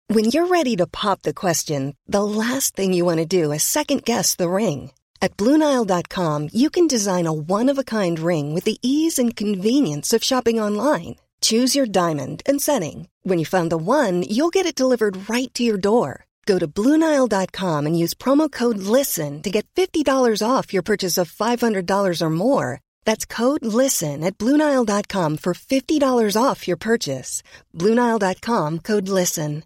When you're ready to pop the question, the last thing you want to do is second-guess the ring. At BlueNile.com, you can design a one-of-a-kind ring with the ease and convenience of shopping online. Choose your diamond and setting. When you find the one, you'll get it delivered right to your door. Go to BlueNile.com and use promo code LISTEN to get $50 off your purchase of $500 or more. That's code LISTEN at BlueNile.com for $50 off your purchase. BlueNile.com, code LISTEN.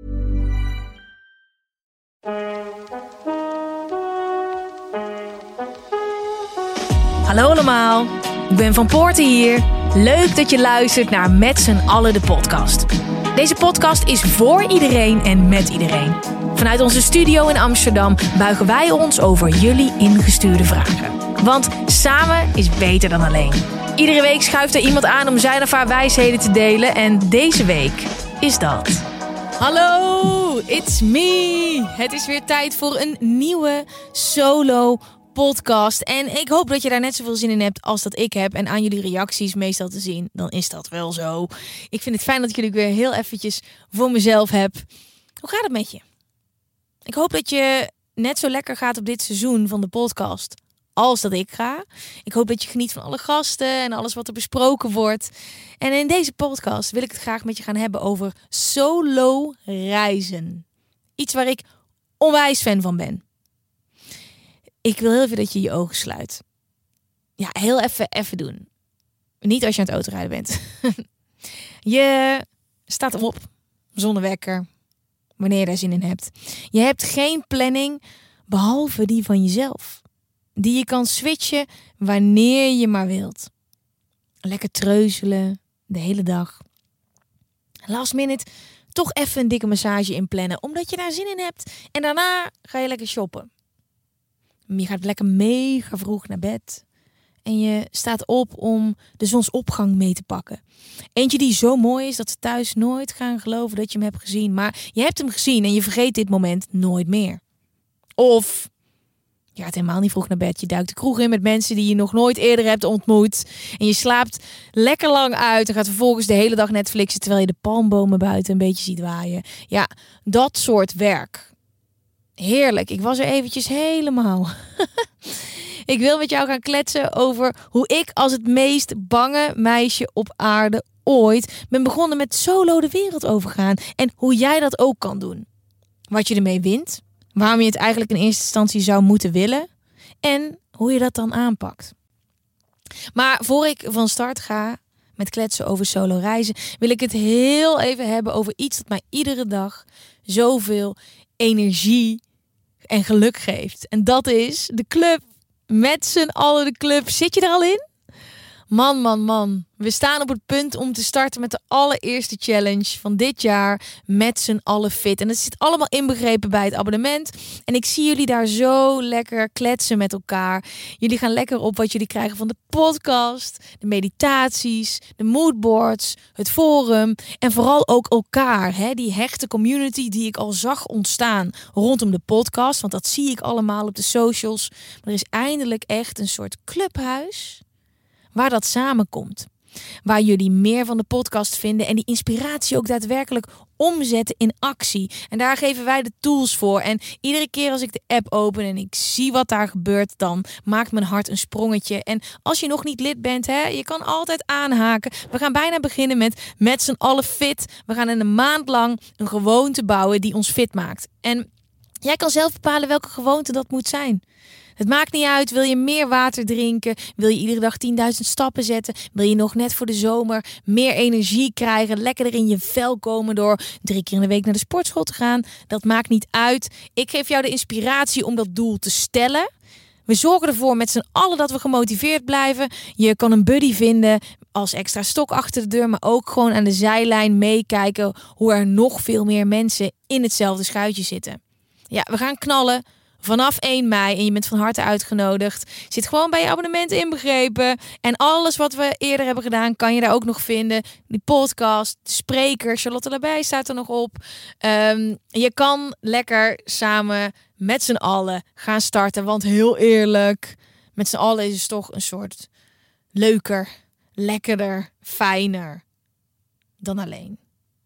Hallo allemaal, ik ben Van Poorten hier. Leuk dat je luistert naar Met z'n allen de podcast. Deze podcast is voor iedereen en met iedereen. Vanuit onze studio in Amsterdam buigen wij ons over jullie ingestuurde vragen. Want samen is beter dan alleen. Iedere week schuift er iemand aan om zijn of haar wijsheden te delen. En deze week is dat. Hallo, it's me. Het is weer tijd voor een nieuwe solo podcast. En ik hoop dat je daar net zoveel zin in hebt als dat ik heb. En aan jullie reacties meestal te zien, dan is dat wel zo. Ik vind het fijn dat ik jullie weer heel eventjes voor mezelf heb. Hoe gaat het met je? Ik hoop dat je net zo lekker gaat op dit seizoen van de podcast als dat ik ga. Ik hoop dat je geniet van alle gasten en alles wat er besproken wordt. En in deze podcast wil ik het graag met je gaan hebben over solo reizen. Iets waar ik onwijs fan van ben. Ik wil heel even dat je je ogen sluit. Ja, heel even doen. Niet als je aan het autorijden bent. Je staat op zonder wekker. Wanneer je daar zin in hebt. Je hebt geen planning behalve die van jezelf. Die je kan switchen wanneer je maar wilt. Lekker treuzelen de hele dag. Last minute toch even een dikke massage inplannen. Omdat je daar zin in hebt. En daarna ga je lekker shoppen. Je gaat lekker mega vroeg naar bed. En je staat op om de zonsopgang mee te pakken. Eentje die zo mooi is dat ze thuis nooit gaan geloven dat je hem hebt gezien. Maar je hebt hem gezien en je vergeet dit moment nooit meer. Of je gaat helemaal niet vroeg naar bed. Je duikt de kroeg in met mensen die je nog nooit eerder hebt ontmoet. En je slaapt lekker lang uit en gaat vervolgens de hele dag Netflixen terwijl je de palmbomen buiten een beetje ziet waaien. Ja, dat soort werk. Heerlijk, ik was er eventjes helemaal. Ik wil met jou gaan kletsen over hoe ik als het meest bange meisje op aarde ooit ben begonnen met solo de wereld overgaan. En hoe jij dat ook kan doen. Wat je ermee wint. Waarom je het eigenlijk in eerste instantie zou moeten willen. En hoe je dat dan aanpakt. Maar voor ik van start ga met kletsen over solo reizen, wil ik het heel even hebben over iets dat mij iedere dag zoveel energie en geluk geeft. En dat is de club. Met z'n allen de club. Zit je er al in? Man. We staan op het punt om te starten met de allereerste challenge van dit jaar. Met z'n allen fit. En dat zit allemaal inbegrepen bij het abonnement. En ik zie jullie daar zo lekker kletsen met elkaar. Jullie gaan lekker op wat jullie krijgen van de podcast, de meditaties, de moodboards, het forum. En vooral ook elkaar. Hè? Die hechte community die ik al zag ontstaan rondom de podcast. Want dat zie ik allemaal op de socials. Maar er is eindelijk echt een soort clubhuis waar dat samenkomt. Waar jullie meer van de podcast vinden en die inspiratie ook daadwerkelijk omzetten in actie. En daar geven wij de tools voor. En iedere keer als ik de app open en ik zie wat daar gebeurt, dan maakt mijn hart een sprongetje. En als je nog niet lid bent, je kan altijd aanhaken. We gaan bijna beginnen met z'n allen fit. We gaan in een maand lang een gewoonte bouwen die ons fit maakt. En jij kan zelf bepalen welke gewoonte dat moet zijn. Het maakt niet uit, wil je meer water drinken? Wil je iedere dag 10.000 stappen zetten? Wil je nog net voor de zomer meer energie krijgen? Lekkerder in je vel komen door 3 keer in de week naar de sportschool te gaan? Dat maakt niet uit. Ik geef jou de inspiratie om dat doel te stellen. We zorgen ervoor met z'n allen dat we gemotiveerd blijven. Je kan een buddy vinden als extra stok achter de deur, maar ook gewoon aan de zijlijn meekijken hoe er nog veel meer mensen in hetzelfde schuitje zitten. Ja, we gaan knallen. Vanaf 1 mei en je bent van harte uitgenodigd. Zit gewoon bij je abonnement inbegrepen. En alles wat we eerder hebben gedaan kan je daar ook nog vinden. Die podcast, de spreker, Charlotte Labij staat er nog op. Je kan lekker samen met z'n allen gaan starten. Want heel eerlijk, met z'n allen is het toch een soort leuker, lekkerder, fijner dan alleen.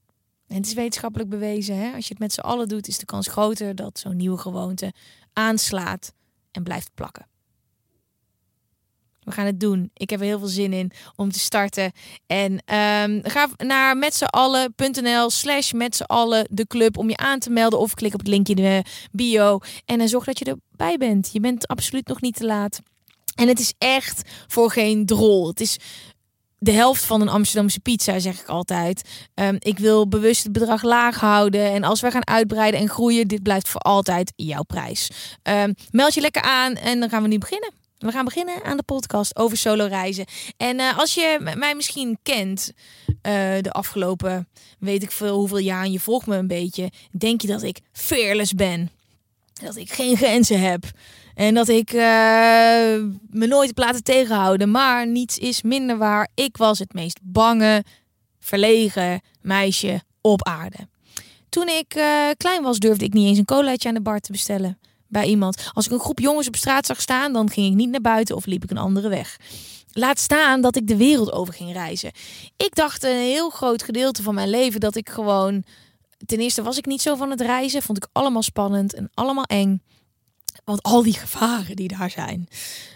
En het is wetenschappelijk bewezen. Hè? Als je het met z'n allen doet, is de kans groter dat zo'n nieuwe gewoonte aanslaat en blijft plakken. We gaan het doen. Ik heb er heel veel zin in om te starten. En ga naar metzallen.nl/metzallen de club om je aan te melden. Of klik op het linkje in de bio. En zorg dat je erbij bent. Je bent absoluut nog niet te laat. En het is echt voor geen drol. Het is de helft van een Amsterdamse pizza, zeg ik altijd. Ik wil bewust het bedrag laag houden. En als wij gaan uitbreiden en groeien, dit blijft voor altijd jouw prijs. Meld je lekker aan en dan gaan we nu beginnen. We gaan beginnen aan de podcast over solo reizen. En als je mij misschien kent, de afgelopen weet ik veel hoeveel jaar en je volgt me een beetje, denk je dat ik fearless ben. Dat ik geen grenzen heb. En dat ik me nooit heb laten tegenhouden. Maar niets is minder waar. Ik was het meest bange, verlegen meisje op aarde. Toen ik klein was, durfde ik niet eens een colaatje aan de bar te bestellen bij iemand. Als ik een groep jongens op straat zag staan, dan ging ik niet naar buiten of liep ik een andere weg. Laat staan dat ik de wereld over ging reizen. Ik dacht een heel groot gedeelte van mijn leven dat ik gewoon... Ten eerste was ik niet zo van het reizen. Vond ik allemaal spannend en allemaal eng. Want al die gevaren die daar zijn.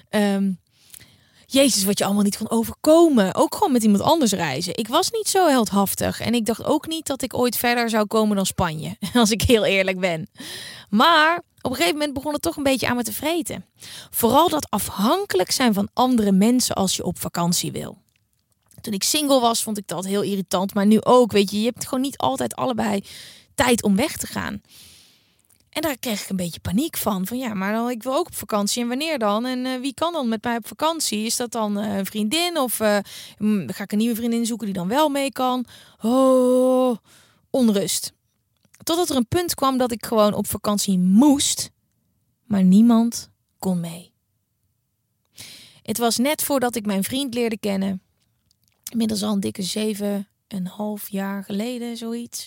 Jezus, wat je allemaal niet kon overkomen. Ook gewoon met iemand anders reizen. Ik was niet zo heldhaftig. En ik dacht ook niet dat ik ooit verder zou komen dan Spanje. Als ik heel eerlijk ben. Maar op een gegeven moment begon het toch een beetje aan me te vreten. Vooral dat afhankelijk zijn van andere mensen als je op vakantie wil. Toen ik single was, vond ik dat heel irritant. Maar nu ook, weet je. Je hebt gewoon niet altijd allebei tijd om weg te gaan. En daar kreeg ik een beetje paniek van. Van ja, maar dan, ik wil ook op vakantie. En wanneer dan? En wie kan dan met mij op vakantie? Is dat dan een vriendin? Of ga ik een nieuwe vriendin zoeken die dan wel mee kan? Oh, onrust. Totdat er een punt kwam dat ik gewoon op vakantie moest. Maar niemand kon mee. Het was net voordat ik mijn vriend leerde kennen. Inmiddels al een dikke 7,5 jaar geleden, zoiets.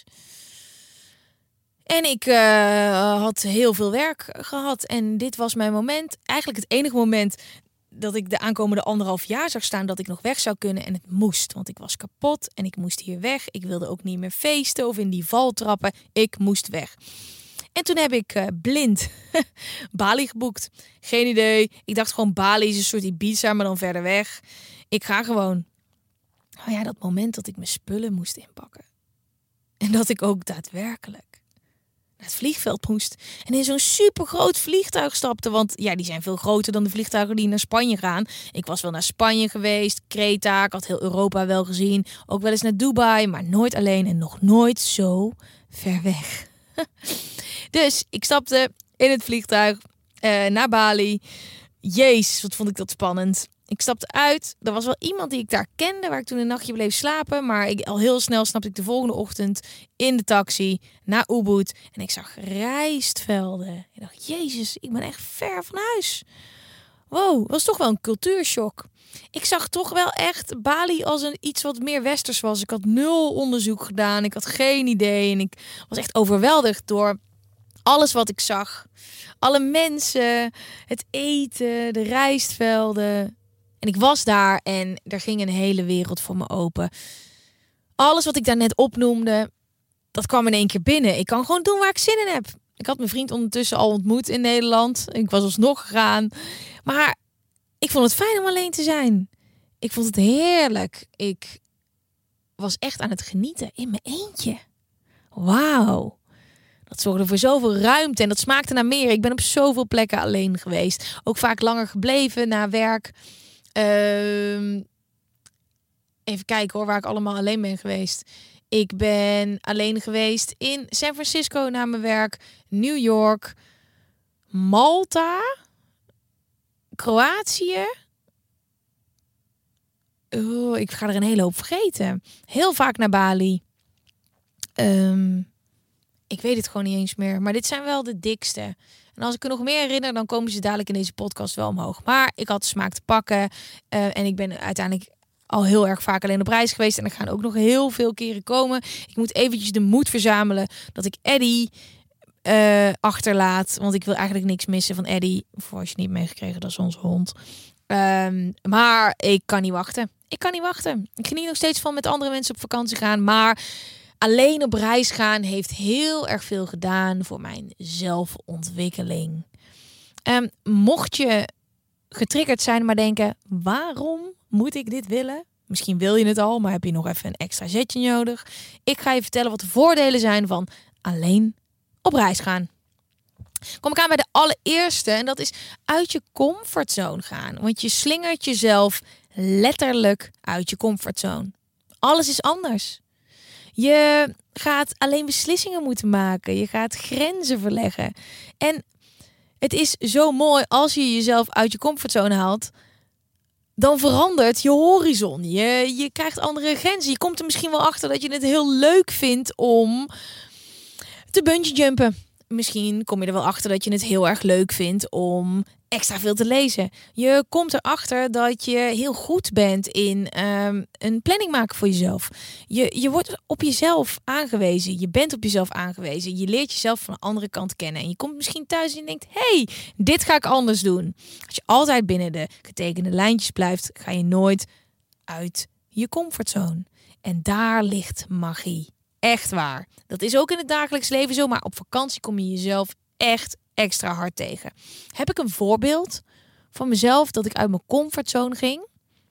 En ik had heel veel werk gehad. En dit was mijn moment. Eigenlijk het enige moment dat ik de aankomende 1,5 jaar zag staan dat ik nog weg zou kunnen. En het moest, want ik was kapot en ik moest hier weg. Ik wilde ook niet meer feesten of in die val trappen. Ik moest weg. En toen heb ik blind Bali geboekt. Geen idee. Ik dacht gewoon Bali is een soort Ibiza, maar dan verder weg. Ik ga gewoon. Oh ja, dat moment dat ik mijn spullen moest inpakken. En dat ik ook daadwerkelijk naar het vliegveld moest. En in zo'n supergroot vliegtuig stapte. Want ja, die zijn veel groter dan de vliegtuigen die naar Spanje gaan. Ik was wel naar Spanje geweest, Kreta. Ik had heel Europa wel gezien. Ook wel eens naar Dubai, maar nooit alleen en nog nooit zo ver weg. Dus ik stapte in het vliegtuig naar Bali. Jezus, wat vond ik dat spannend. Ik stapte uit. Er was wel iemand die ik daar kende, waar ik toen een nachtje bleef slapen. Maar al heel snel snapte ik de volgende ochtend in de taxi naar Ubud. En ik zag rijstvelden. Ik dacht, Jezus, ik ben echt ver van huis. Wow, was toch wel een cultuurshock. Ik zag toch wel echt Bali als iets wat meer westers was. Ik had 0 onderzoek gedaan. Ik had geen idee. En ik was echt overweldigd door alles wat ik zag. Alle mensen, het eten, de rijstvelden. En ik was daar en er ging een hele wereld voor me open. Alles wat ik daar net opnoemde, dat kwam in één keer binnen. Ik kan gewoon doen waar ik zin in heb. Ik had mijn vriend ondertussen al ontmoet in Nederland. Ik was alsnog gegaan. Maar ik vond het fijn om alleen te zijn. Ik vond het heerlijk. Ik was echt aan het genieten in mijn eentje. Wauw. Dat zorgde voor zoveel ruimte en dat smaakte naar meer. Ik ben op zoveel plekken alleen geweest. Ook vaak langer gebleven na werk. Even kijken hoor, waar ik allemaal alleen ben geweest. Ik ben alleen geweest in San Francisco na mijn werk. New York. Malta. Kroatië. Oh, ik ga er een hele hoop vergeten. Heel vaak naar Bali. Ik weet het gewoon niet eens meer. Maar dit zijn wel de dikste. En als ik er nog meer herinner, dan komen ze dadelijk in deze podcast wel omhoog. Maar ik had de smaak te pakken. En ik ben uiteindelijk al heel erg vaak alleen op reis geweest. En er gaan ook nog heel veel keren komen. Ik moet eventjes de moed verzamelen dat ik Eddie achterlaat. Want ik wil eigenlijk niks missen van Eddie. Voor als je niet meegekregen, dat is onze hond. Maar ik kan niet wachten. Ik kan niet wachten. Ik geniet nog steeds van met andere mensen op vakantie gaan. Maar alleen op reis gaan heeft heel erg veel gedaan voor mijn zelfontwikkeling. Mocht je getriggerd zijn, maar denken, waarom moet ik dit willen? Misschien wil je het al, maar heb je nog even een extra zetje nodig. Ik ga je vertellen wat de voordelen zijn van alleen op reis gaan. Kom ik aan bij de allereerste en dat is uit je comfortzone gaan. Want je slingert jezelf letterlijk uit je comfortzone. Alles is anders. Je gaat alleen beslissingen moeten maken. Je gaat grenzen verleggen. En het is zo mooi als je jezelf uit je comfortzone haalt. Dan verandert je horizon. Je krijgt andere grenzen. Je komt er misschien wel achter dat je het heel leuk vindt om te bungee jumpen. Misschien kom je er wel achter dat je het heel erg leuk vindt om extra veel te lezen. Je komt erachter dat je heel goed bent in een planning maken voor jezelf. Je wordt op jezelf aangewezen. Je bent op jezelf aangewezen. Je leert jezelf van de andere kant kennen. En je komt misschien thuis en je denkt, hey, dit ga ik anders doen. Als je altijd binnen de getekende lijntjes blijft, ga je nooit uit je comfortzone. En daar ligt magie. Echt waar. Dat is ook in het dagelijks leven zo, maar op vakantie kom je jezelf echt extra hard tegen. Heb ik een voorbeeld van mezelf dat ik uit mijn comfortzone ging?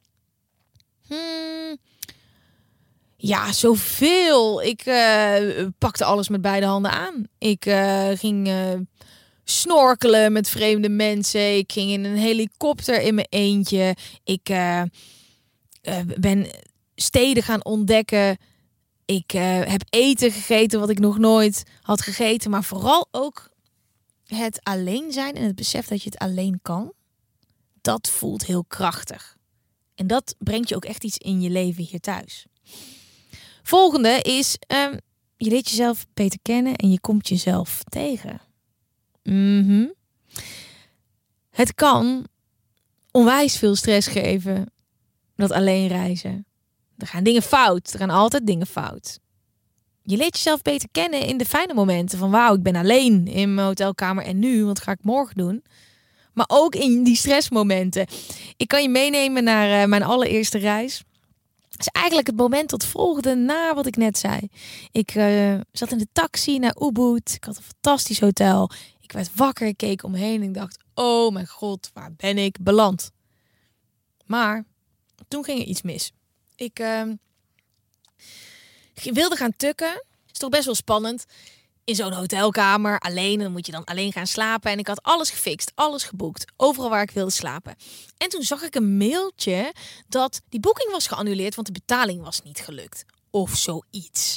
Ja, zoveel. Ik pakte alles met beide handen aan. Ik ging snorkelen met vreemde mensen. Ik ging in een helikopter in mijn eentje. Ik ben steden gaan ontdekken. Ik heb eten gegeten wat ik nog nooit had gegeten. Maar vooral ook het alleen zijn en het besef dat je het alleen kan. Dat voelt heel krachtig. En dat brengt je ook echt iets in je leven hier thuis. Volgende is, je leert jezelf beter kennen en je komt jezelf tegen. Het kan onwijs veel stress geven, dat alleen reizen. Er gaan dingen fout. Er gaan altijd dingen fout. Je leert jezelf beter kennen in de fijne momenten. Van wauw, ik ben alleen in mijn hotelkamer. En nu, wat ga ik morgen doen? Maar ook in die stressmomenten. Ik kan je meenemen naar mijn allereerste reis. Dat is eigenlijk het moment dat volgde na wat ik net zei. Ik zat in de taxi naar Ubud. Ik had een fantastisch hotel. Ik werd wakker, ik keek omheen en ik dacht, oh mijn god, waar ben ik beland? Maar toen ging er iets mis. Ik wilde gaan tukken. Is toch best wel spannend. In zo'n hotelkamer, alleen. Dan moet je dan alleen gaan slapen. En ik had alles gefixt, alles geboekt. Overal waar ik wilde slapen. En toen zag ik een mailtje dat die boeking was geannuleerd, want de betaling was niet gelukt. Of zoiets.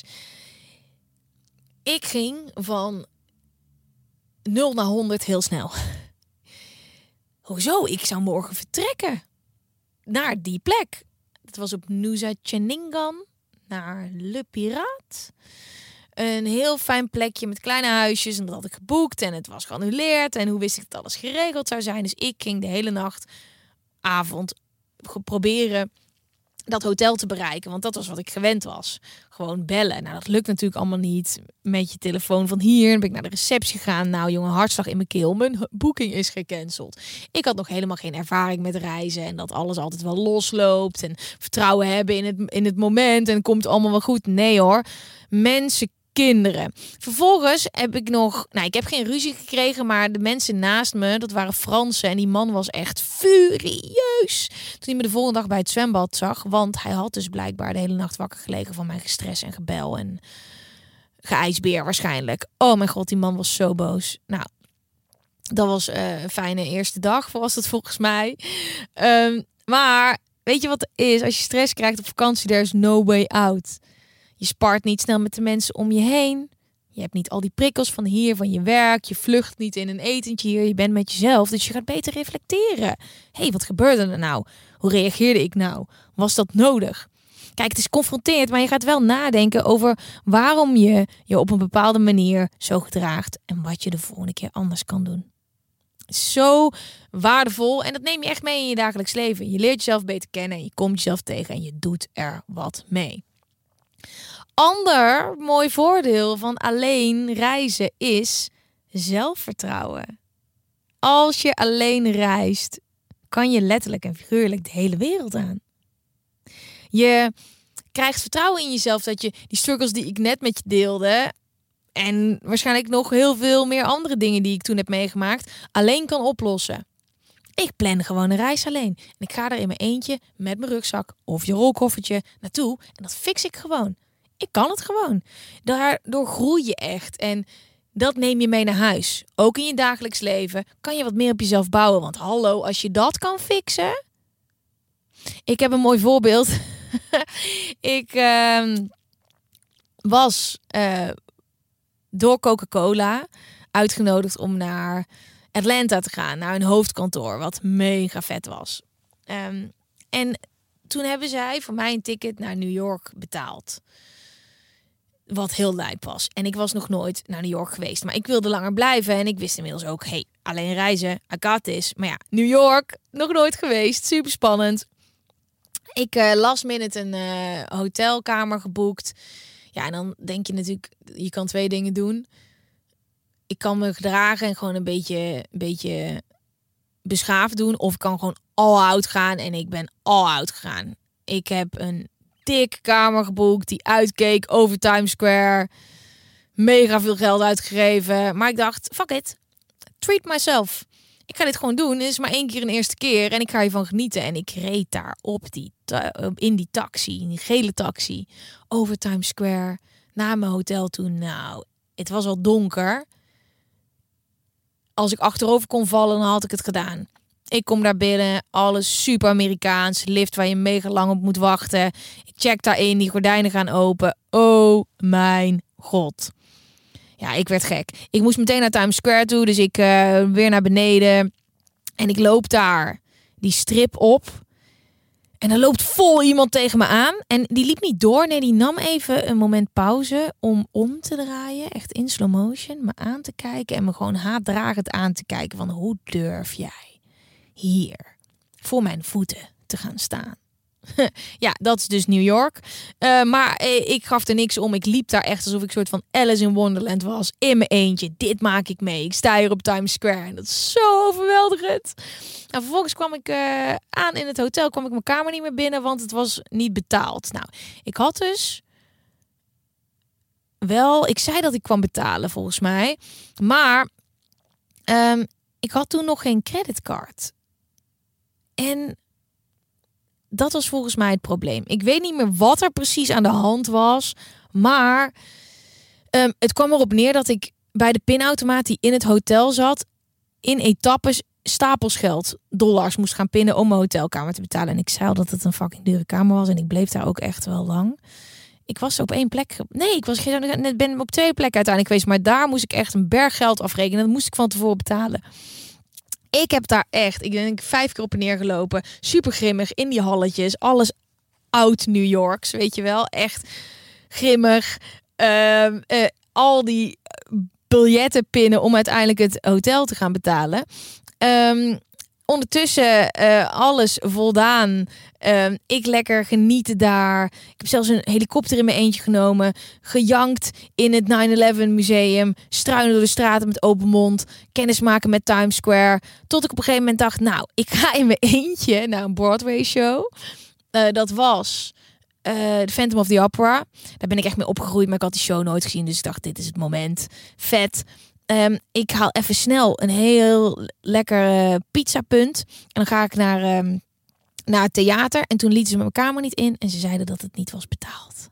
Ik ging van 0 naar 100 heel snel. Hoezo? Ik zou morgen vertrekken. Naar die plek. Het was op Nusa Ceningan. Naar Le Pirate. Een heel fijn plekje met kleine huisjes. En dat had ik geboekt. En het was geannuleerd. En hoe wist ik dat alles geregeld zou zijn? Dus ik ging de hele avond proberen dat hotel te bereiken. Want dat was wat ik gewend was. Gewoon bellen. Nou, dat lukt natuurlijk allemaal niet. Met je telefoon van hier. Dan ben ik naar de receptie gegaan. Nou, jongen, hartslag in mijn keel. Mijn boeking is gecanceld. Ik had nog helemaal geen ervaring met reizen. En dat alles altijd wel losloopt. En vertrouwen hebben in het moment. En het komt allemaal wel goed. Nee hoor. Mensen, kinderen. Vervolgens heb ik ik heb geen ruzie gekregen, maar de mensen naast me, dat waren Fransen en die man was echt furieus. Toen hij me de volgende dag bij het zwembad zag, want hij had dus blijkbaar de hele nacht wakker gelegen van mijn gestres en gebel en geijsbeer waarschijnlijk. Oh mijn god, die man was zo boos. Nou, dat was een fijne eerste dag, was het volgens mij. Maar weet je wat het is? Als je stress krijgt op vakantie, there is no way out. Je spart niet snel met de mensen om je heen. Je hebt niet al die prikkels van hier, van je werk. Je vlucht niet in een etentje hier. Je bent met jezelf. Dus je gaat beter reflecteren. Hé, wat gebeurde er nou? Hoe reageerde ik nou? Was dat nodig? Kijk, het is confronterend, maar je gaat wel nadenken over waarom je je op een bepaalde manier zo gedraagt. En wat je de volgende keer anders kan doen. Zo waardevol. En dat neem je echt mee in je dagelijks leven. Je leert jezelf beter kennen. En je komt jezelf tegen en je doet er wat mee. Ander mooi voordeel van alleen reizen is zelfvertrouwen. Als je alleen reist, kan je letterlijk en figuurlijk de hele wereld aan. Je krijgt vertrouwen in jezelf dat je die struggles die ik net met je deelde en waarschijnlijk nog heel veel meer andere dingen die ik toen heb meegemaakt alleen kan oplossen. Ik plan gewoon een reis alleen. En ik ga er in mijn eentje met mijn rugzak of je rolkoffertje naartoe. En dat fix ik gewoon. Ik kan het gewoon. Daardoor groei je echt. En dat neem je mee naar huis. Ook in je dagelijks leven kan je wat meer op jezelf bouwen. Want hallo, als je dat kan fixen. Ik heb een mooi voorbeeld. Ik was door Coca-Cola uitgenodigd om naar Atlanta te gaan. Naar een hoofdkantoor. Wat mega vet was. En toen hebben zij voor mij een ticket naar New York betaald. Wat heel lijp was. En ik was nog nooit naar New York geweest. Maar ik wilde langer blijven. En ik wist inmiddels ook, alleen reizen, I got this. Maar ja, New York, nog nooit geweest. Super spannend. Ik last minute een hotelkamer geboekt. Ja, en dan denk je natuurlijk, je kan 2 dingen doen. Ik kan me gedragen en gewoon een beetje beschaafd doen. Of ik kan gewoon all out gaan. En ik ben all out gegaan. Ik heb een dikke kamer geboekt die uitkeek over Times Square. Mega veel geld uitgegeven. Maar ik dacht, fuck it. Treat myself. Ik ga dit gewoon doen. Het is maar 1 keer een eerste keer. En ik ga hiervan genieten. En ik reed daar in die taxi. In die gele taxi. Over Times Square. Naar mijn hotel toe. Nou, het was al donker. Als ik achterover kon vallen, dan had ik het gedaan. Ik kom daar binnen, alles super Amerikaans. Lift waar je mega lang op moet wachten. Ik check daarin, die gordijnen gaan open. Oh mijn god. Ja, ik werd gek. Ik moest meteen naar Times Square toe, dus ik weer naar beneden. En ik loop daar die strip op. En er loopt vol iemand tegen me aan. En die liep niet door. Nee, die nam even een moment pauze om te draaien. Echt in slow motion. Me aan te kijken. En me gewoon haatdragend aan te kijken. Van hoe durf jij hier voor mijn voeten te gaan staan? Ja, dat is dus New York. Maar ik gaf er niks om. Ik liep daar echt alsof ik een soort van Alice in Wonderland was. In mijn eentje. Dit maak ik mee. Ik sta hier op Times Square. En dat is zo overweldigend. En vervolgens kwam ik aan in het hotel. Kwam ik mijn kamer niet meer binnen. Want het was niet betaald. Nou, ik had dus wel... Ik zei dat ik kwam betalen volgens mij. Maar ik had toen nog geen creditcard. En dat was volgens mij het probleem. Ik weet niet meer wat er precies aan de hand was. Maar het kwam erop neer dat ik bij de pinautomaat die in het hotel zat, in etappes stapels geld, dollars moest gaan pinnen om mijn hotelkamer te betalen. En ik zei al dat het een fucking dure kamer was. En ik bleef daar ook echt wel lang. Ik was op 1 plek. Nee, ik ben op 2 plekken uiteindelijk geweest. Maar daar moest ik echt een berg geld afrekenen. Dat moest ik van tevoren betalen. Ik heb daar echt, ik denk 5 keer op en neer gelopen. Super grimmig in die halletjes. Alles oud New Yorks, weet je wel. Echt grimmig. Al die biljetten pinnen om uiteindelijk het hotel te gaan betalen. Ondertussen alles voldaan. Ik lekker genieten daar. Ik heb zelfs een helikopter in mijn eentje genomen. Gejankt in het 9/11 museum. Struinen door de straten met open mond. Kennismaken met Times Square. Tot ik op een gegeven moment dacht, nou, ik ga in mijn eentje naar een Broadway show. Dat was The Phantom of the Opera. Daar ben ik echt mee opgegroeid, maar ik had die show nooit gezien. Dus ik dacht, dit is het moment. Vet. Ik haal even snel een heel lekker pizzapunt. En dan ga ik naar het theater. En toen lieten ze mijn kamer niet in. En ze zeiden dat het niet was betaald.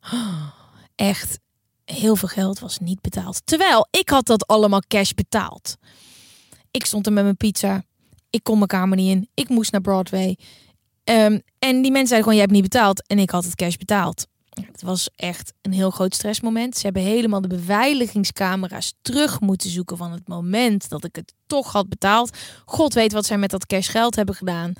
Echt, heel veel geld was niet betaald. Terwijl, ik had dat allemaal cash betaald. Ik stond er met mijn pizza. Ik kon mijn kamer niet in. Ik moest naar Broadway. En die mensen zeiden gewoon, jij hebt niet betaald. En ik had het cash betaald. Het was echt een heel groot stressmoment. Ze hebben helemaal de beveiligingscamera's terug moeten zoeken van het moment dat ik het toch had betaald. God weet wat zij met dat cash geld hebben gedaan.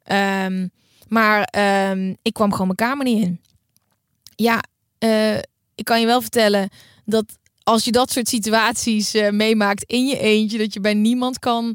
Maar ik kwam gewoon mijn kamer niet in. Ja, ik kan je wel vertellen dat als je dat soort situaties meemaakt in je eentje, dat je bij niemand kan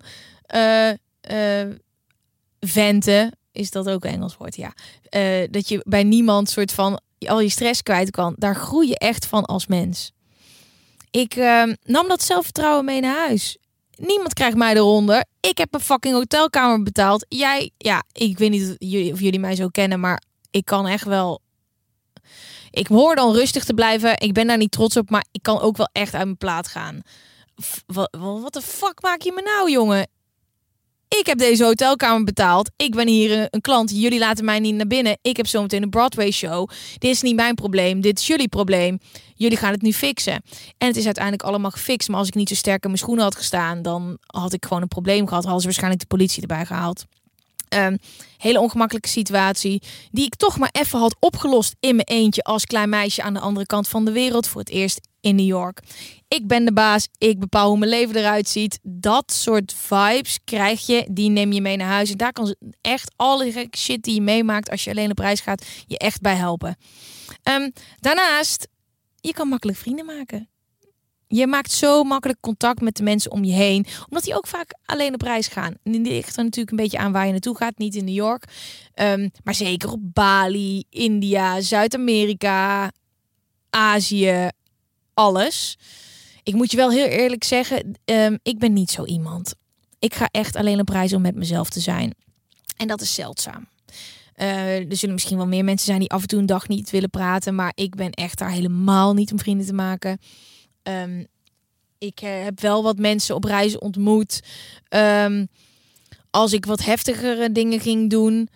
venten. Is dat ook een Engels woord? Ja. Dat je bij niemand soort van al je stress kwijt kan. Daar groei je echt van als mens. Ik nam dat zelfvertrouwen mee naar huis. Niemand krijgt mij eronder. Ik heb een fucking hotelkamer betaald. Jij, ja, ik weet niet of jullie mij zo kennen, maar ik kan echt wel Ik hoor dan rustig te blijven. Ik ben daar niet trots op, maar ik kan ook wel echt uit mijn plaat gaan. Wat de fuck maak je me nou, jongen? Ik heb deze hotelkamer betaald. Ik ben hier een klant. Jullie laten mij niet naar binnen. Ik heb zometeen een Broadway show. Dit is niet mijn probleem. Dit is jullie probleem. Jullie gaan het nu fixen. En het is uiteindelijk allemaal gefixt. Maar als ik niet zo sterk in mijn schoenen had gestaan, dan had ik gewoon een probleem gehad. Hadden ze waarschijnlijk de politie erbij gehaald. Hele ongemakkelijke situatie die ik toch maar even had opgelost in mijn eentje als klein meisje aan de andere kant van de wereld voor het eerst in New York. Ik ben de baas, ik bepaal hoe mijn leven eruit ziet. Dat soort vibes krijg je, die neem je mee naar huis. En daar kan echt alle gekke shit die je meemaakt als je alleen op reis gaat, je echt bij helpen. Daarnaast, je kan makkelijk vrienden maken. Je maakt zo makkelijk contact met de mensen om je heen. Omdat die ook vaak alleen op reis gaan. En die ligt er natuurlijk een beetje aan waar je naartoe gaat. Niet in New York. Maar zeker op Bali, India, Zuid-Amerika, Azië. Alles. Ik moet je wel heel eerlijk zeggen. Ik ben niet zo iemand. Ik ga echt alleen op reis om met mezelf te zijn. En dat is zeldzaam. Er zullen misschien wel meer mensen zijn die af en toe een dag niet willen praten. Maar ik ben echt daar helemaal niet om vrienden te maken. Ik heb wel wat mensen op reis ontmoet. Als ik wat heftigere dingen ging doen.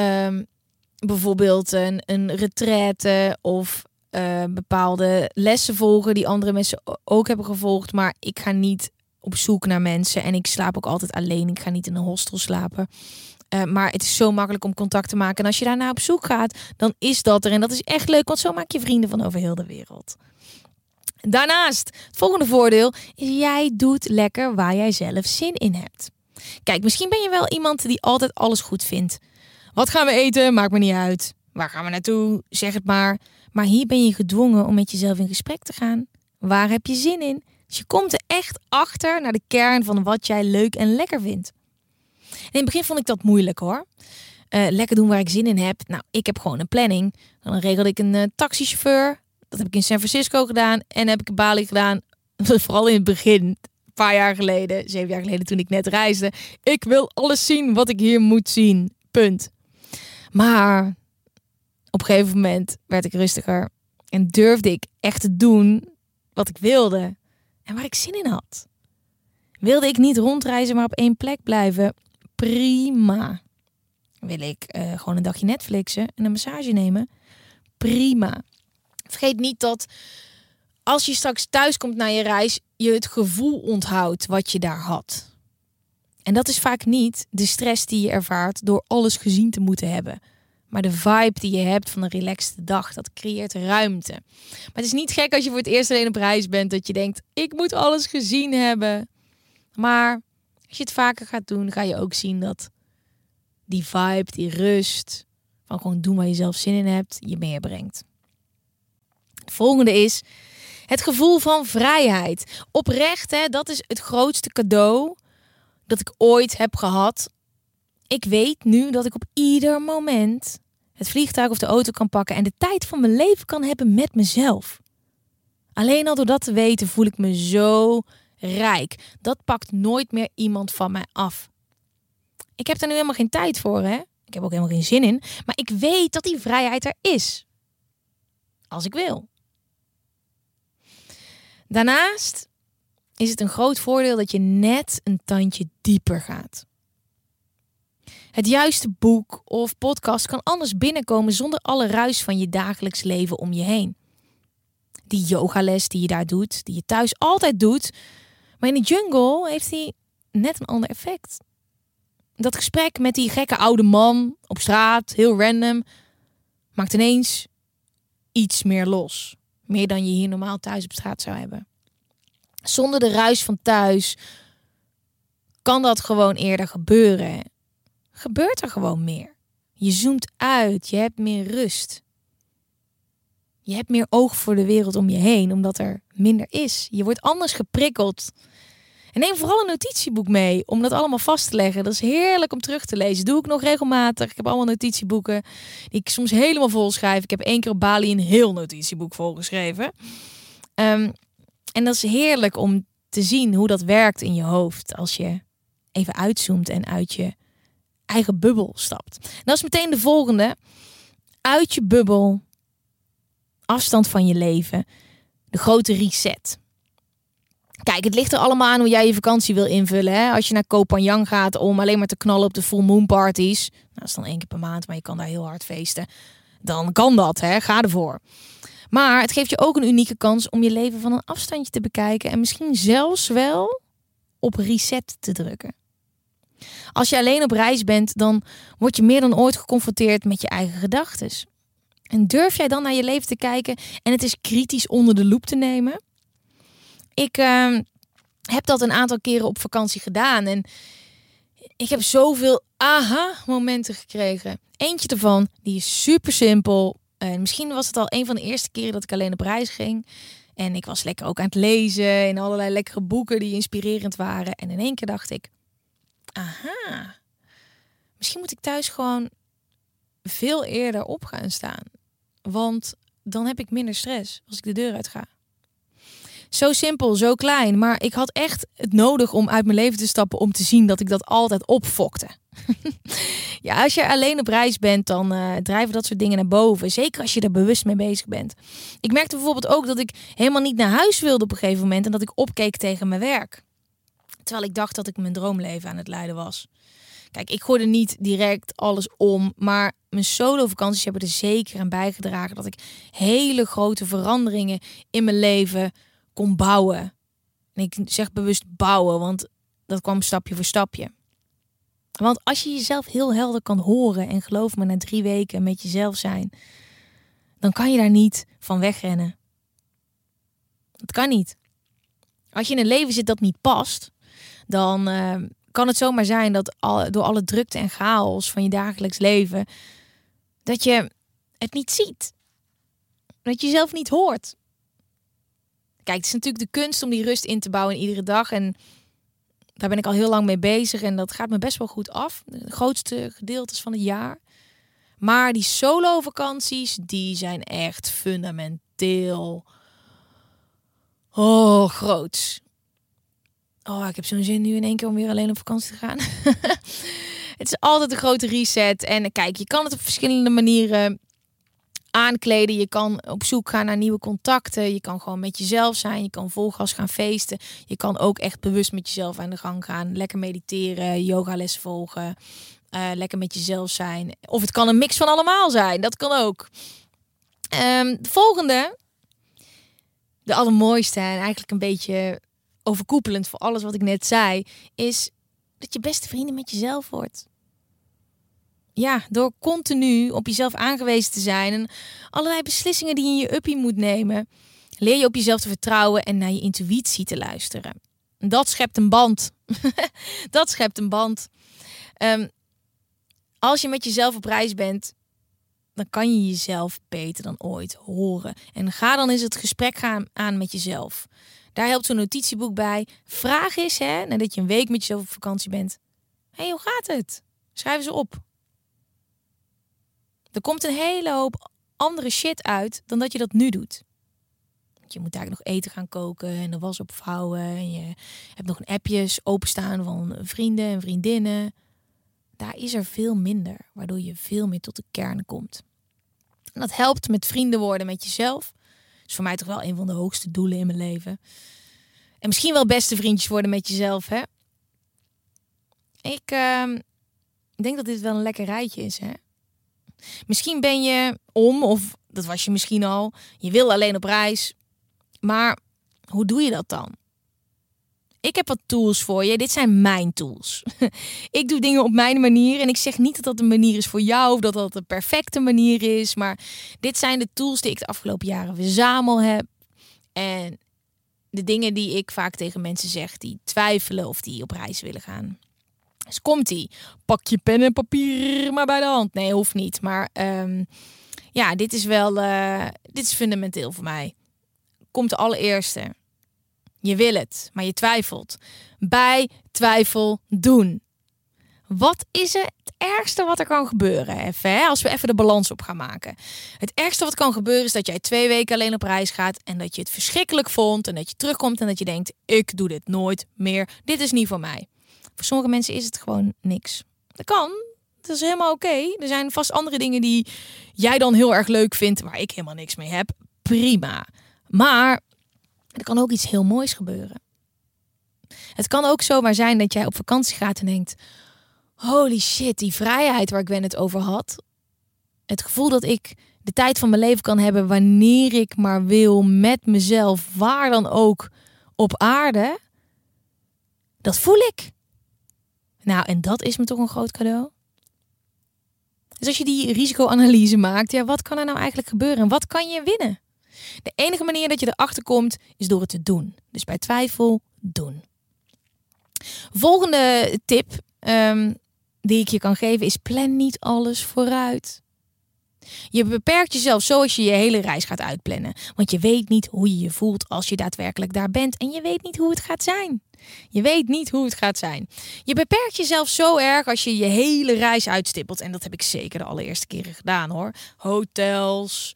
Bijvoorbeeld een retraite of bepaalde lessen volgen die andere mensen ook hebben gevolgd. Maar ik ga niet op zoek naar mensen. En ik slaap ook altijd alleen. Ik ga niet in een hostel slapen. Maar het is zo makkelijk om contact te maken. En als je daarna op zoek gaat, dan is dat er. En dat is echt leuk, want zo maak je vrienden van over heel de wereld. Daarnaast, het volgende voordeel is jij doet lekker waar jij zelf zin in hebt. Kijk, misschien ben je wel iemand die altijd alles goed vindt. Wat gaan we eten? Maakt me niet uit. Waar gaan we naartoe? Zeg het maar. Maar hier ben je gedwongen om met jezelf in gesprek te gaan. Waar heb je zin in? Dus je komt er echt achter naar de kern van wat jij leuk en lekker vindt. En in het begin vond ik dat moeilijk hoor. Lekker doen waar ik zin in heb. Nou, ik heb gewoon een planning. Dan regelde ik een taxichauffeur. Dat heb ik in San Francisco gedaan en heb ik in Bali gedaan. Vooral in het begin, een paar jaar geleden, 7 jaar geleden toen ik net reisde. Ik wil alles zien wat ik hier moet zien. Punt. Maar op een gegeven moment werd ik rustiger en durfde ik echt te doen wat ik wilde en waar ik zin in had. Wilde ik niet rondreizen, maar op één plek blijven? Prima. Wil ik gewoon een dagje Netflixen en een massage nemen? Prima. Vergeet niet dat als je straks thuis komt na je reis, je het gevoel onthoudt wat je daar had. En dat is vaak niet de stress die je ervaart door alles gezien te moeten hebben. Maar de vibe die je hebt van een relaxte dag, dat creëert ruimte. Maar het is niet gek als je voor het eerst alleen op reis bent dat je denkt, ik moet alles gezien hebben. Maar als je het vaker gaat doen, ga je ook zien dat die vibe, die rust, van gewoon doen waar je zelf zin in hebt, je meebrengt. Het volgende is het gevoel van vrijheid. Oprecht, hè, dat is het grootste cadeau dat ik ooit heb gehad. Ik weet nu dat ik op ieder moment het vliegtuig of de auto kan pakken en de tijd van mijn leven kan hebben met mezelf. Alleen al door dat te weten voel ik me zo rijk. Dat pakt nooit meer iemand van mij af. Ik heb daar nu helemaal geen tijd voor, hè? Ik heb ook helemaal geen zin in. Maar ik weet dat die vrijheid er is. Als ik wil. Daarnaast is het een groot voordeel dat je net een tandje dieper gaat. Het juiste boek of podcast kan anders binnenkomen zonder alle ruis van je dagelijks leven om je heen. Die yogales die je daar doet, die je thuis altijd doet, maar in de jungle heeft die net een ander effect. Dat gesprek met die gekke oude man op straat, heel random, maakt ineens iets meer los. Meer dan je hier normaal thuis op straat zou hebben. Zonder de ruis van thuis kan dat gewoon eerder gebeuren. Gebeurt er gewoon meer. Je zoomt uit, je hebt meer rust. Je hebt meer oog voor de wereld om je heen, omdat er minder is. Je wordt anders geprikkeld. En neem vooral een notitieboek mee om dat allemaal vast te leggen. Dat is heerlijk om terug te lezen. Doe ik nog regelmatig. Ik heb allemaal notitieboeken die ik soms helemaal vol schrijf. Ik heb 1 keer op Bali een heel notitieboek volgeschreven. En dat is heerlijk om te zien hoe dat werkt in je hoofd. Als je even uitzoomt en uit je eigen bubbel stapt. En dat is meteen de volgende. Uit je bubbel. afstand van je leven. De grote reset. Kijk, het ligt er allemaal aan hoe jij je vakantie wil invullen. Hè? Als je naar Koh Phangan gaat om alleen maar te knallen op de full moon parties. Nou, dat is dan 1 keer per maand, maar je kan daar heel hard feesten. Dan kan dat, hè? Ga ervoor. Maar het geeft je ook een unieke kans om je leven van een afstandje te bekijken. En misschien zelfs wel op reset te drukken. Als je alleen op reis bent, dan word je meer dan ooit geconfronteerd met je eigen gedachten. En durf jij dan naar je leven te kijken en het is kritisch onder de loep te nemen? Ik heb dat een aantal keren op vakantie gedaan. En ik heb zoveel aha-momenten gekregen. Eentje ervan, die is super simpel. En misschien was het al een van de eerste keren dat ik alleen op reis ging. En ik was lekker ook aan het lezen in allerlei lekkere boeken die inspirerend waren. En in één keer dacht ik, misschien moet ik thuis gewoon veel eerder op gaan staan. Want dan heb ik minder stress als ik de deur uit ga. Zo simpel, zo klein. Maar ik had echt het nodig om uit mijn leven te stappen om te zien dat ik dat altijd opfokte. Ja, als je alleen op reis bent, dan drijven dat soort dingen naar boven. Zeker als je er bewust mee bezig bent. Ik merkte bijvoorbeeld ook dat ik helemaal niet naar huis wilde op een gegeven moment. En dat ik opkeek tegen mijn werk. Terwijl ik dacht dat ik mijn droomleven aan het leiden was. Kijk, ik gooide niet direct alles om. Maar mijn solo-vakanties hebben er zeker aan bijgedragen dat ik hele grote veranderingen in mijn leven kon bouwen. En ik zeg bewust bouwen, want dat kwam stapje voor stapje. Want als je jezelf heel helder kan horen, en geloof me, na 3 weken met jezelf zijn, dan kan je daar niet van wegrennen. Dat kan niet. Als je in een leven zit dat niet past, dan kan het zomaar zijn dat door alle drukte en chaos van je dagelijks leven, dat je het niet ziet. Dat je jezelf niet hoort. Kijk, het is natuurlijk de kunst om die rust in te bouwen in iedere dag. En daar ben ik al heel lang mee bezig. En dat gaat me best wel goed af. De grootste gedeeltes van het jaar. Maar die solo-vakanties, die zijn echt fundamenteel groots. Ik heb zo'n zin nu in één keer om weer alleen op vakantie te gaan. Het is altijd een grote reset. En kijk, je kan het op verschillende manieren aankleden. Je kan op zoek gaan naar nieuwe contacten. Je kan gewoon met jezelf zijn. Je kan vol gas gaan feesten. Je kan ook echt bewust met jezelf aan de gang gaan. Lekker mediteren, yogales volgen. Lekker met jezelf zijn. Of het kan een mix van allemaal zijn. Dat kan ook. De volgende. De allermooiste en eigenlijk een beetje overkoepelend voor alles wat ik net zei. Is dat je beste vrienden met jezelf wordt. Ja, door continu op jezelf aangewezen te zijn en allerlei beslissingen die je in je uppie moet nemen, leer je op jezelf te vertrouwen en naar je intuïtie te luisteren. Dat schept een band. Dat schept een band. Als je met jezelf op reis bent, dan kan je jezelf beter dan ooit horen. En ga dan eens het gesprek aan met jezelf. Daar helpt zo'n notitieboek bij. Vraag eens, nadat je een week met jezelf op vakantie bent. Hey, hoe gaat het? Schrijf ze op. Er komt een hele hoop andere shit uit dan dat je dat nu doet. Je moet daar nog eten gaan koken en de was opvouwen. En je hebt nog een appjes openstaan van vrienden en vriendinnen. Daar is er veel minder, waardoor je veel meer tot de kern komt. En dat helpt met vrienden worden met jezelf. Dat is voor mij toch wel een van de hoogste doelen in mijn leven. En misschien wel beste vriendjes worden met jezelf, hè? Ik denk dat dit wel een lekker rijtje is, hè? Misschien ben je of dat was je misschien al, je wil alleen op reis. Maar hoe doe je dat dan? Ik heb wat tools voor je. Dit zijn mijn tools. Ik doe dingen op mijn manier. En ik zeg niet dat dat een manier is voor jou of dat dat een perfecte manier is. Maar dit zijn de tools die ik de afgelopen jaren verzameld heb. En de dingen die ik vaak tegen mensen zeg die twijfelen of die op reis willen gaan. Dus komt-ie. Pak je pen en papier maar bij de hand. Nee, hoeft niet. Maar dit is wel dit is fundamenteel voor mij. Komt de allereerste. Je wil het, maar je twijfelt. Bij twijfel doen. Wat is het ergste wat er kan gebeuren? Als we even de balans op gaan maken. Het ergste wat kan gebeuren is dat jij 2 weken alleen op reis gaat. En dat je het verschrikkelijk vond. En dat je terugkomt en dat je denkt, ik doe dit nooit meer. Dit is niet voor mij. Voor sommige mensen is het gewoon niks. Dat kan. Dat is helemaal oké. Er zijn vast andere dingen die jij dan heel erg leuk vindt. Waar ik helemaal niks mee heb. prima. Maar er kan ook iets heel moois gebeuren. Het kan ook zomaar zijn dat jij op vakantie gaat en denkt, holy shit, die vrijheid waar ik het over had. Het gevoel dat ik de tijd van mijn leven kan hebben wanneer ik maar wil, met mezelf, waar dan ook op aarde. Dat voel ik. Nou, en dat is me toch een groot cadeau. Dus als je die risicoanalyse maakt, ja, wat kan er nou eigenlijk gebeuren en wat kan je winnen? De enige manier dat je erachter komt is door het te doen. Dus bij twijfel, doen. Volgende tip die ik je kan geven is, plan niet alles vooruit. Je beperkt jezelf zoals je je hele reis gaat uitplannen. Want je weet niet hoe je je voelt als je daadwerkelijk daar bent. En je weet niet hoe het gaat zijn. Je beperkt jezelf zo erg als je je hele reis uitstippelt. En dat heb ik zeker de allereerste keren gedaan hoor. Hotels,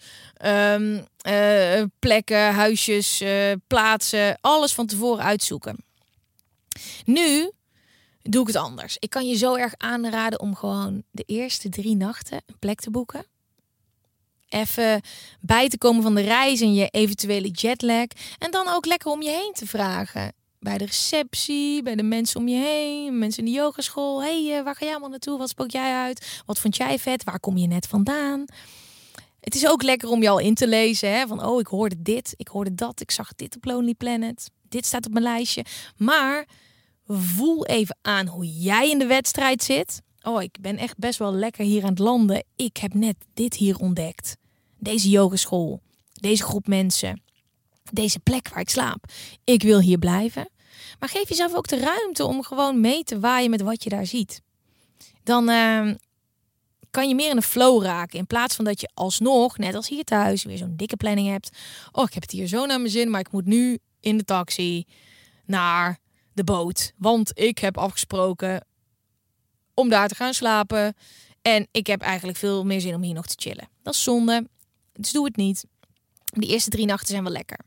plekken, huisjes, plaatsen. Alles van tevoren uitzoeken. Nu doe ik het anders. Ik kan je zo erg aanraden om gewoon de eerste 3 nachten een plek te boeken. Even bij te komen van de reis en je eventuele jetlag. En dan ook lekker om je heen te vragen. Bij de receptie, bij de mensen om je heen, mensen in de yogaschool. Hey, waar ga jij allemaal naartoe? Wat spook jij uit? Wat vond jij vet? Waar kom je net vandaan? Het is ook lekker om je al in te lezen. Hè? Van, ik hoorde dit, ik hoorde dat. Ik zag dit op Lonely Planet. Dit staat op mijn lijstje. Maar voel even aan hoe jij in de wedstrijd zit. Ik ben echt best wel lekker hier aan het landen. Ik heb net dit hier ontdekt. Deze yogaschool, deze groep mensen, deze plek waar ik slaap. Ik wil hier blijven. Maar geef jezelf ook de ruimte om gewoon mee te waaien met wat je daar ziet. Dan kan je meer in een flow raken. In plaats van dat je alsnog, net als hier thuis, weer zo'n dikke planning hebt. Ik heb het hier zo naar mijn zin, maar ik moet nu in de taxi naar de boot. Want ik heb afgesproken om daar te gaan slapen. En ik heb eigenlijk veel meer zin om hier nog te chillen. Dat is zonde. Dus doe het niet. Die eerste 3 nachten zijn wel lekker.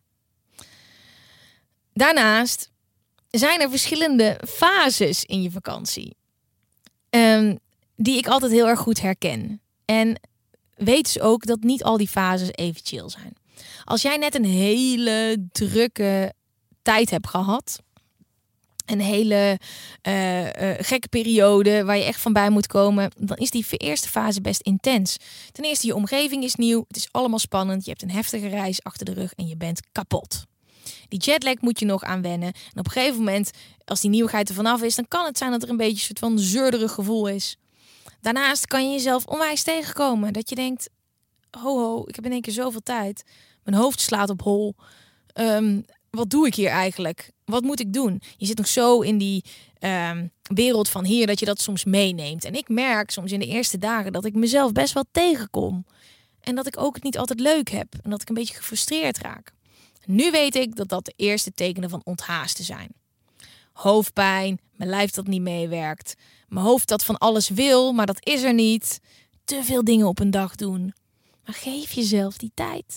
Daarnaast zijn er verschillende fases in je vakantie. Die ik altijd heel erg goed herken. En weet dus ook dat niet al die fases even chill zijn. Als jij net een hele drukke tijd hebt gehad, een hele gekke periode waar je echt van bij moet komen, dan is die eerste fase best intens. Ten eerste, je omgeving is nieuw. Het is allemaal spannend. Je hebt een heftige reis achter de rug en je bent kapot. Die jetlag moet je nog aan wennen. En op een gegeven moment, als die nieuwigheid er vanaf is, dan kan het zijn dat er een beetje een soort van zeurderig gevoel is. Daarnaast kan je jezelf onwijs tegenkomen. Dat je denkt, ho, ik heb in één keer zoveel tijd. Mijn hoofd slaat op hol. Wat doe ik hier eigenlijk? Wat moet ik doen? Je zit nog zo in die wereld van hier dat je dat soms meeneemt. En ik merk soms in de eerste dagen dat ik mezelf best wel tegenkom. En dat ik ook het niet altijd leuk heb. En dat ik een beetje gefrustreerd raak. Nu weet ik dat dat de eerste tekenen van onthaasten zijn. Hoofdpijn, mijn lijf dat niet meewerkt. Mijn hoofd dat van alles wil, maar dat is er niet. Te veel dingen op een dag doen. Maar geef jezelf die tijd.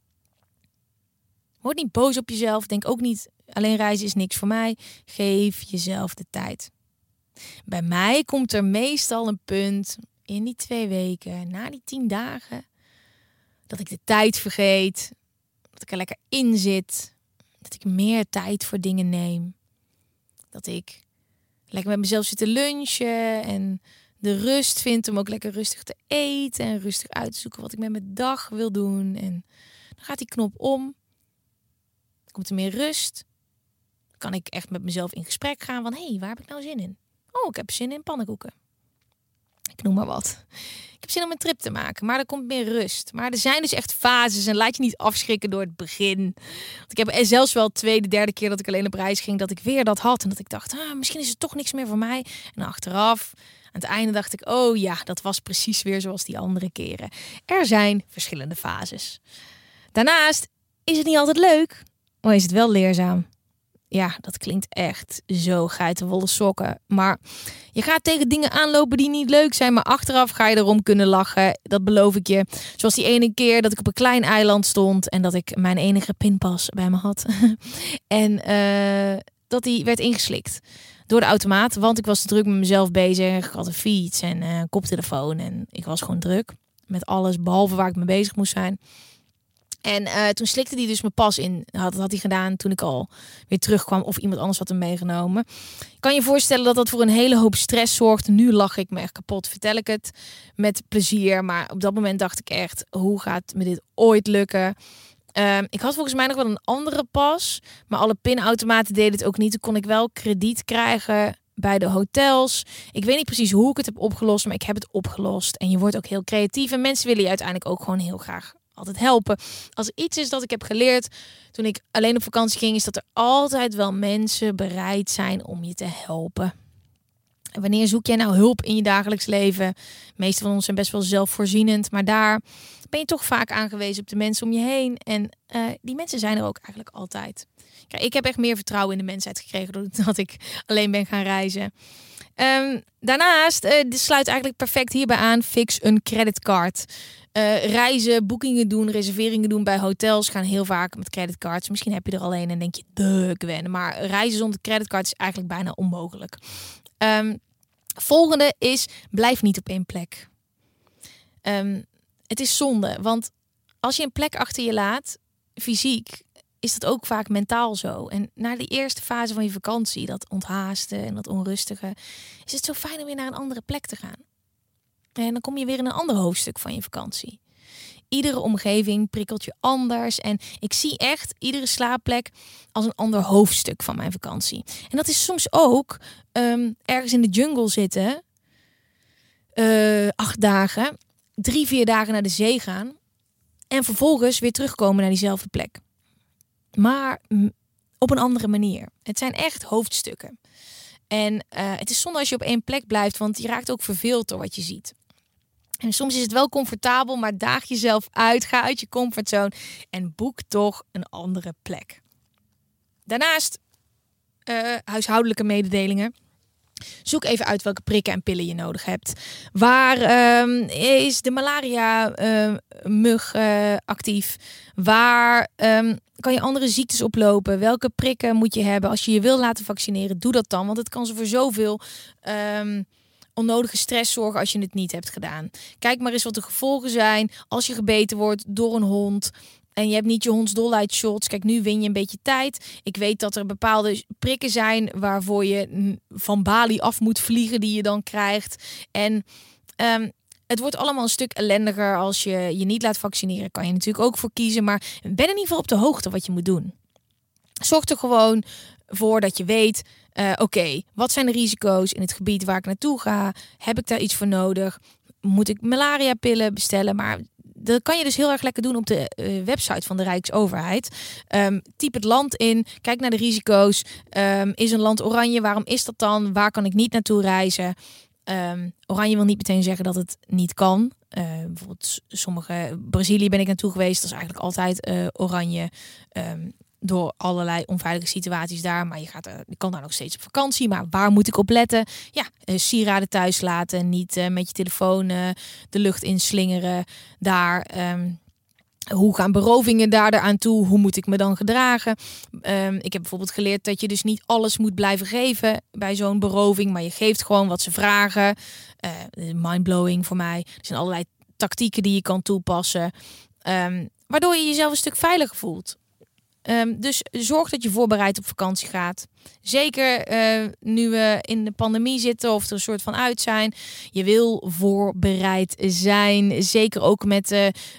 Word niet boos op jezelf. Denk ook niet, alleen reizen is niks voor mij. Geef jezelf de tijd. Bij mij komt er meestal een punt in die 2 weken, na die 10 dagen, dat ik de tijd vergeet. Dat ik er lekker in zit. Dat ik meer tijd voor dingen neem. Dat ik lekker met mezelf zit te lunchen. En de rust vind om ook lekker rustig te eten. En rustig uit te zoeken wat ik met mijn dag wil doen. En dan gaat die knop om. Dan komt er meer rust. Dan kan ik echt met mezelf in gesprek gaan. Van, waar heb ik nou zin in? Ik heb zin in pannenkoeken. Ik noem maar wat. Ik heb zin om een trip te maken, maar er komt meer rust. Maar er zijn dus echt fases en laat je niet afschrikken door het begin. Want ik heb zelfs wel 2e, 3e keer dat ik alleen op reis ging, dat ik weer dat had. En dat ik dacht, misschien is het toch niks meer voor mij. En achteraf, aan het einde dacht ik, dat was precies weer zoals die andere keren. Er zijn verschillende fases. Daarnaast is het niet altijd leuk, maar is het wel leerzaam. Ja, dat klinkt echt zo geitenwolle sokken. Maar je gaat tegen dingen aanlopen die niet leuk zijn. Maar achteraf ga je erom kunnen lachen. Dat beloof ik je. Zoals die ene keer dat ik op een klein eiland stond. En dat ik mijn enige pinpas bij me had. En dat die werd ingeslikt door de automaat. Want ik was te druk met mezelf bezig. Ik had een fiets en koptelefoon. En ik was gewoon druk met alles behalve waar ik mee bezig moest zijn. En toen slikte hij dus mijn pas in. Dat had hij gedaan toen ik al weer terugkwam of iemand anders had hem meegenomen. Ik kan je voorstellen dat dat voor een hele hoop stress zorgt. Nu lach ik me echt kapot, vertel ik het met plezier. Maar op dat moment dacht ik echt, hoe gaat me dit ooit lukken? Ik had volgens mij nog wel een andere pas. Maar alle pinautomaten deden het ook niet. Toen kon ik wel krediet krijgen bij de hotels. Ik weet niet precies hoe ik het heb opgelost, maar ik heb het opgelost. En je wordt ook heel creatief. En mensen willen je uiteindelijk ook gewoon heel graag altijd helpen. Als er iets is dat ik heb geleerd toen ik alleen op vakantie ging, is dat er altijd wel mensen bereid zijn om je te helpen. En wanneer zoek jij nou hulp in je dagelijks leven? De meeste van ons zijn best wel zelfvoorzienend, maar daar ben je toch vaak aangewezen op de mensen om je heen. En die mensen zijn er ook eigenlijk altijd. Kijk, ik heb echt meer vertrouwen in de mensheid gekregen doordat ik alleen ben gaan reizen. Daarnaast, dit sluit eigenlijk perfect hierbij aan, fix een creditcard. Reizen, boekingen doen, reserveringen doen bij hotels gaan heel vaak met creditcards. Misschien heb je er al een en denk je, Gwen. Maar reizen zonder creditcard is eigenlijk bijna onmogelijk. Volgende is, blijf niet op één plek. Het is zonde, want als je een plek achter je laat, fysiek, is dat ook vaak mentaal zo. En na die eerste fase van je vakantie, dat onthaaste en dat onrustige, is het zo fijn om weer naar een andere plek te gaan. En dan kom je weer in een ander hoofdstuk van je vakantie. Iedere omgeving prikkelt je anders. En ik zie echt iedere slaapplek als een ander hoofdstuk van mijn vakantie. En dat is soms ook ergens in de jungle zitten. 8 dagen. 3-4 dagen naar de zee gaan. En vervolgens weer terugkomen naar diezelfde plek. Maar op een andere manier. Het zijn echt hoofdstukken. En het is zonde als je op één plek blijft. Want je raakt ook verveeld door wat je ziet. En soms is het wel comfortabel, maar daag jezelf uit. Ga uit je comfortzone en boek toch een andere plek. Daarnaast huishoudelijke mededelingen. Zoek even uit welke prikken en pillen je nodig hebt. Waar is de malaria-mug actief? Waar kan je andere ziektes oplopen? Welke prikken moet je hebben? Als je je wil laten vaccineren, doe dat dan. Want het kan voor zoveel onnodige stress zorgen als je het niet hebt gedaan. Kijk maar eens wat de gevolgen zijn als je gebeten wordt door een hond en je hebt niet je hondsdolheid shots. Kijk, nu win je een beetje tijd. Ik weet dat er bepaalde prikken zijn waarvoor je van Bali af moet vliegen die je dan krijgt. En het wordt allemaal een stuk ellendiger als je je niet laat vaccineren. Kan je natuurlijk ook voor kiezen, maar ben in ieder geval op de hoogte wat je moet doen. Zorg er gewoon voor dat je weet, oké, wat zijn de risico's in het gebied waar ik naartoe ga? Heb ik daar iets voor nodig? Moet ik malaria-pillen bestellen? Maar dat kan je dus heel erg lekker doen op de website van de Rijksoverheid. Typ het land in, kijk naar de risico's. Is een land oranje? Waarom is dat dan? Waar kan ik niet naartoe reizen? Oranje wil niet meteen zeggen dat het niet kan. Bijvoorbeeld Brazilië ben ik naartoe geweest. Dat is eigenlijk altijd oranje. Door allerlei onveilige situaties daar. Maar je kan daar nog steeds op vakantie. Maar waar moet ik op letten? Ja, sieraden thuis laten. Niet met je telefoon de lucht inslingeren. Daar. Hoe gaan berovingen daar aan toe? Hoe moet ik me dan gedragen? Ik heb bijvoorbeeld geleerd dat je dus niet alles moet blijven geven bij zo'n beroving. Maar je geeft gewoon wat ze vragen. Mindblowing voor mij. Er zijn allerlei tactieken die je kan toepassen. Waardoor je jezelf een stuk veiliger voelt. Dus zorg dat je voorbereid op vakantie gaat. Zeker nu we in de pandemie zitten of er een soort van uit zijn. Je wil voorbereid zijn. Zeker ook met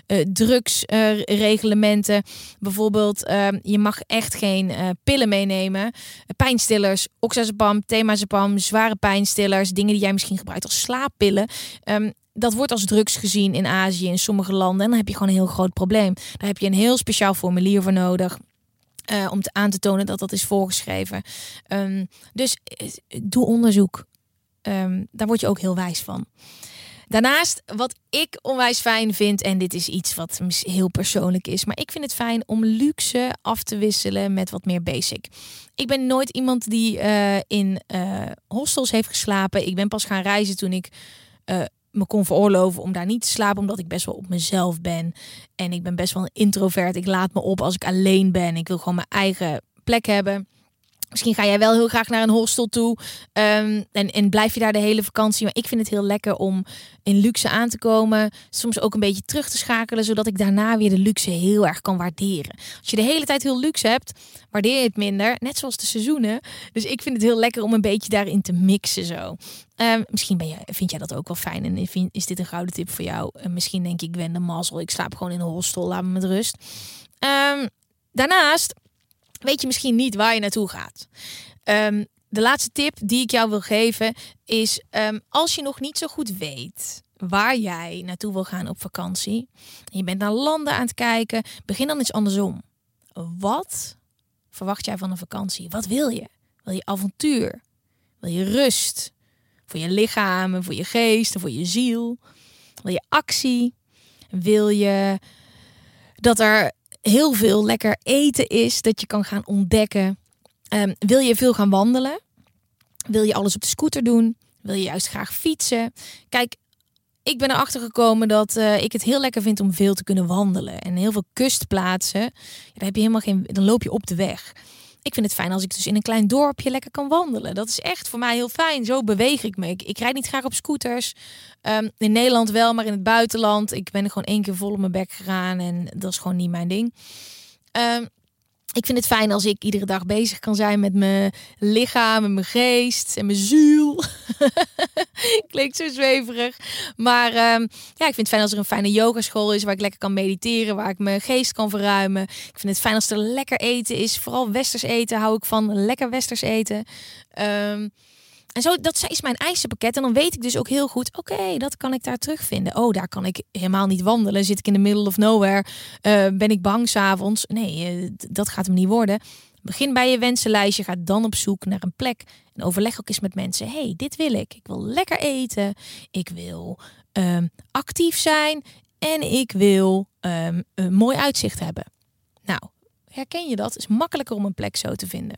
drugsreglementen. Bijvoorbeeld, je mag echt geen pillen meenemen. Pijnstillers, oxazepam, temazepam, zware pijnstillers. Dingen die jij misschien gebruikt als slaappillen. Dat wordt als drugs gezien in Azië, in sommige landen. En dan heb je gewoon een heel groot probleem. Daar heb je een heel speciaal formulier voor nodig. Om aan te tonen dat dat is voorgeschreven. Dus doe onderzoek. Daar word je ook heel wijs van. Daarnaast, wat ik onwijs fijn vind, en dit is iets wat heel persoonlijk is, maar ik vind het fijn om luxe af te wisselen met wat meer basic. Ik ben nooit iemand die in hostels heeft geslapen. Ik ben pas gaan reizen toen ik me kon veroorloven om daar niet te slapen, omdat ik best wel op mezelf ben. En ik ben best wel een introvert. Ik laat me op als ik alleen ben. Ik wil gewoon mijn eigen plek hebben. Misschien ga jij wel heel graag naar een hostel toe en blijf je daar de hele vakantie. Maar ik vind het heel lekker om in luxe aan te komen. Soms ook een beetje terug te schakelen, zodat ik daarna weer de luxe heel erg kan waarderen. Als je de hele tijd heel luxe hebt, waardeer je het minder. Net zoals de seizoenen. Dus ik vind het heel lekker om een beetje daarin te mixen zo. Misschien vind jij dat ook wel fijn en is dit een gouden tip voor jou? Misschien denk ik, ben de mazzel. Ik slaap gewoon in een hostel, laat me met rust. Daarnaast weet je misschien niet waar je naartoe gaat. De laatste tip die ik jou wil geven is, als je nog niet zo goed weet waar jij naartoe wil gaan op vakantie, en je bent naar landen aan het kijken, begin dan eens andersom. Wat verwacht jij van een vakantie? Wat wil je? Wil je avontuur? Wil je rust? Voor je lichaam en voor je geest en voor je ziel? Wil je actie? Wil je dat er heel veel lekker eten is dat je kan gaan ontdekken? Wil je veel gaan wandelen? Wil je alles op de scooter doen? Wil je juist graag fietsen? Kijk, ik ben erachter gekomen dat ik het heel lekker vind om veel te kunnen wandelen. En heel veel kustplaatsen, daar heb je dan loop je op de weg. Ik vind het fijn als ik dus in een klein dorpje lekker kan wandelen. Dat is echt voor mij heel fijn. Zo beweeg ik me. Ik rijd niet graag op scooters. In Nederland wel, maar in het buitenland. Ik ben er gewoon 1 keer vol op mijn bek gegaan. En dat is gewoon niet mijn ding. Ik vind het fijn als ik iedere dag bezig kan zijn met mijn lichaam en mijn geest en mijn ziel. Klinkt zo zweverig. Maar ik vind het fijn als er een fijne yogaschool is waar ik lekker kan mediteren, waar ik mijn geest kan verruimen. Ik vind het fijn als er lekker eten is. Vooral westers eten hou ik van. Lekker westers eten. En zo, dat is mijn eisenpakket. En dan weet ik dus ook heel goed, oké, dat kan ik daar terugvinden. Oh, daar kan ik helemaal niet wandelen. Zit ik in the middle of nowhere? Ben ik bang 's avonds? Nee, dat gaat hem niet worden. Begin bij je wensenlijstje. Ga dan op zoek naar een plek. En overleg ook eens met mensen. Hey, dit wil ik. Ik wil lekker eten. Ik wil actief zijn. En ik wil een mooi uitzicht hebben. Nou, herken je dat? Het is makkelijker om een plek zo te vinden.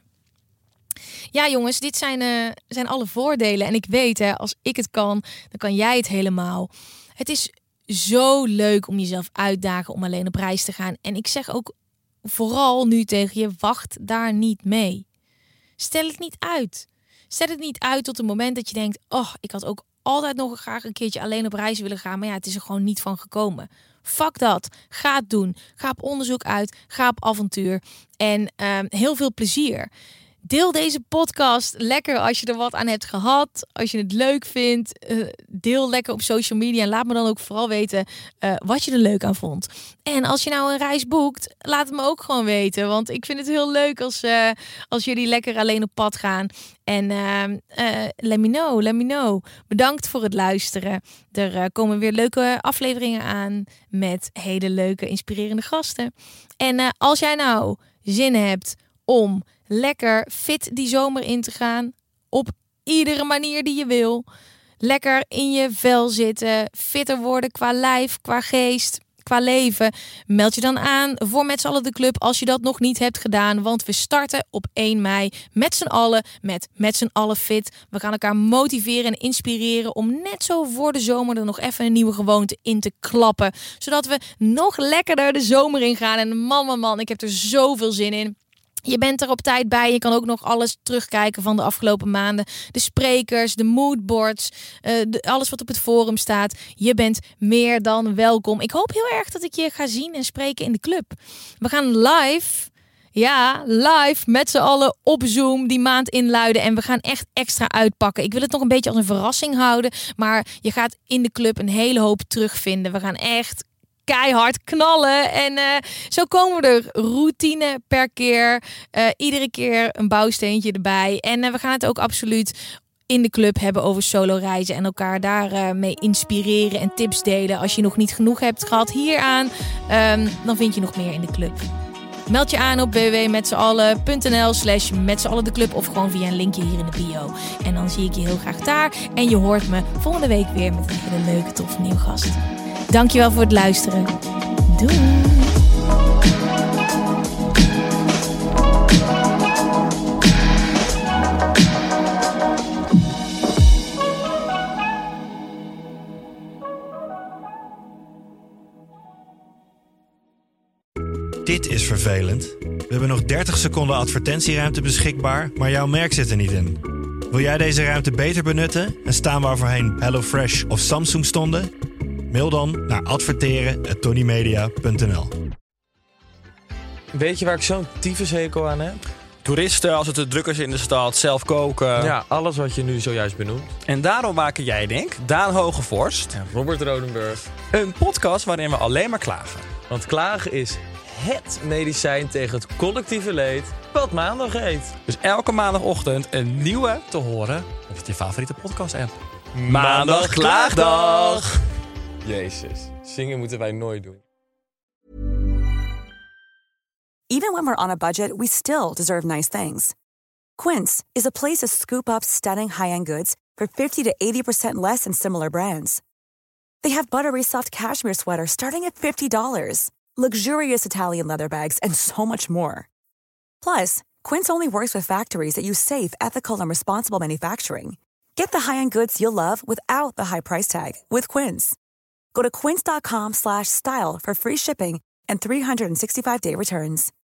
Ja jongens, dit zijn alle voordelen. En ik weet, als ik het kan, dan kan jij het helemaal. Het is zo leuk om jezelf uitdagen om alleen op reis te gaan. En ik zeg ook vooral nu tegen je, wacht daar niet mee. Stel het niet uit. Stel het niet uit tot het moment dat je denkt, oh, ik had ook altijd nog graag een keertje alleen op reis willen gaan. Maar ja, het is er gewoon niet van gekomen. Fuck dat. Ga het doen. Ga op onderzoek uit. Ga op avontuur. En heel veel plezier. Deel deze podcast lekker als je er wat aan hebt gehad. Als je het leuk vindt, deel lekker op social media. En laat me dan ook vooral weten wat je er leuk aan vond. En als je nou een reis boekt, laat het me ook gewoon weten. Want ik vind het heel leuk als jullie lekker alleen op pad gaan. En let me know. Bedankt voor het luisteren. Er komen weer leuke afleveringen aan met hele leuke, inspirerende gasten. En als jij nou zin hebt om lekker fit die zomer in te gaan. Op iedere manier die je wil. Lekker in je vel zitten. Fitter worden qua lijf, qua geest, qua leven. Meld je dan aan voor Met z'n allen de club als je dat nog niet hebt gedaan. Want we starten op 1 mei met z'n allen met z'n allen fit. We gaan elkaar motiveren en inspireren om net zo voor de zomer er nog even een nieuwe gewoonte in te klappen. Zodat we nog lekkerder de zomer in gaan. En man, ik heb er zoveel zin in. Je bent er op tijd bij. Je kan ook nog alles terugkijken van de afgelopen maanden. De sprekers, de moodboards, alles wat op het forum staat. Je bent meer dan welkom. Ik hoop heel erg dat ik je ga zien en spreken in de club. We gaan live met z'n allen op Zoom die maand inluiden. En we gaan echt extra uitpakken. Ik wil het nog een beetje als een verrassing houden. Maar je gaat in de club een hele hoop terugvinden. We gaan echt keihard knallen. En zo komen we er routine per keer. Iedere keer een bouwsteentje erbij. En we gaan het ook absoluut in de club hebben over solo reizen. En elkaar daar mee inspireren en tips delen. Als je nog niet genoeg hebt gehad hieraan, dan vind je nog meer in de club. Meld je aan op www.metzallen.nl/metzallendeclub of gewoon via een linkje hier in de bio. En dan zie ik je heel graag daar. En je hoort me volgende week weer met een hele leuke, toffe nieuwe gast. Dankjewel voor het luisteren. Doei! Dit is vervelend. We hebben nog 30 seconden advertentieruimte beschikbaar, maar jouw merk zit er niet in. Wil jij deze ruimte beter benutten en staan waar voorheen HelloFresh of Samsung stonden? Mail dan naar adverteren@tonymedia.nl. Weet je waar ik zo'n tyfushekel aan heb? Toeristen, als het te druk is in de stad, zelf koken. Ja, alles wat je nu zojuist benoemt. En daarom maken jij, Daan Hogevorst, En Robert Rodenburg. een podcast waarin we alleen maar klagen. Want klagen is HET medicijn tegen het collectieve leed wat maandag heet. Dus elke maandagochtend een nieuwe te horen op je favoriete podcast-app. Maandag Klaagdag! Jezus, zingen moeten wij nooit doen. Even when we're on a budget, we still deserve nice things. Quince is a place to scoop up stunning high-end goods for 50 to 80% less than similar brands. They have buttery soft cashmere sweaters starting at $50, luxurious Italian leather bags, and so much more. Plus, Quince only works with factories that use safe, ethical, and responsible manufacturing. Get the high-end goods you'll love without the high price tag with Quince. Go to quince.com/style for free shipping and 365-day returns.